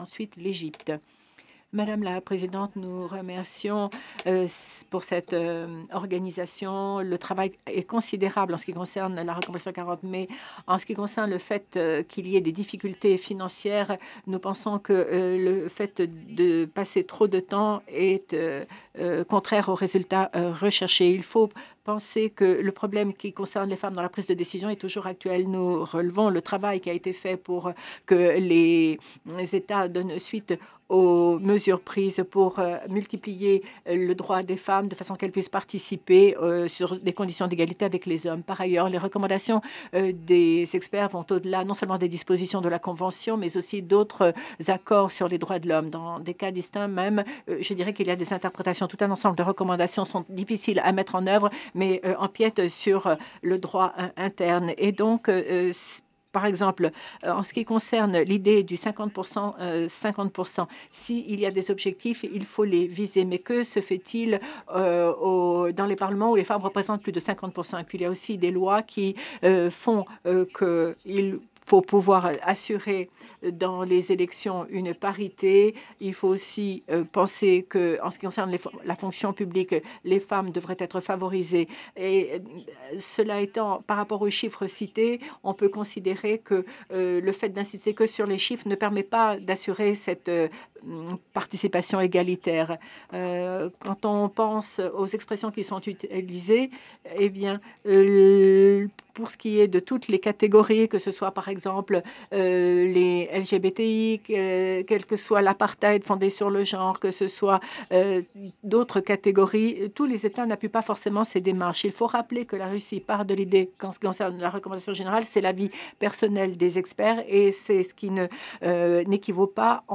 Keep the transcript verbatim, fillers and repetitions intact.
ensuite l'Égypte. Madame la présidente, nous remercions euh, s- pour cette euh, organisation. Le travail est considérable en ce qui concerne la recommandation quarante, mais en ce qui concerne le fait euh, qu'il y ait des difficultés financières, nous pensons que euh, le fait de passer trop de temps est euh, euh, contraire aux résultats euh, recherchés. Il faut penser que le problème qui concerne les femmes dans la prise de décision est toujours actuel. Nous relevons le travail qui a été fait pour que les les États donnent suite aux mesures prises pour euh, multiplier euh, le droit des femmes de façon qu'elles puissent participer euh, sur des conditions d'égalité avec les hommes. Par ailleurs, les recommandations euh, des experts vont au-delà non seulement des dispositions de la Convention, mais aussi d'autres euh, accords sur les droits de l'homme. Dans des cas distincts même, euh, je dirais qu'il y a des interprétations. Tout un ensemble de recommandations sont difficiles à mettre en œuvre, mais euh, empiètent sur euh, le droit euh, interne. Et donc, euh, par exemple, euh, en ce qui concerne l'idée du cinquante pour cent, euh, cinquante pour cent, s'il y a des objectifs, il faut les viser. Mais que se fait-il euh, au- dans les parlements où les femmes représentent plus de cinquante pour cent? Et puis il y a aussi des lois qui euh, font euh, qu'il faut pouvoir assurer dans les élections une parité. Il faut aussi euh, penser que, en ce qui concerne les fo- la fonction publique, les femmes devraient être favorisées. Et euh, cela étant, par rapport aux chiffres cités, on peut considérer que euh, le fait d'insister que sur les chiffres ne permet pas d'assurer cette euh, hum, participation égalitaire. Euh, quand on pense aux expressions qui sont utilisées, eh bien, euh, pour ce qui est de toutes les catégories, que ce soit par exemple euh, les L G B T I, que, quel que soit l'apartheid fondé sur le genre, que ce soit euh, d'autres catégories, tous les États n'appuient pas forcément ces démarches. Il faut rappeler que la Russie part de l'idée, qu'en ce qui concerne la recommandation générale, c'est l'avis personnel des experts et c'est ce qui ne euh, n'équivaut pas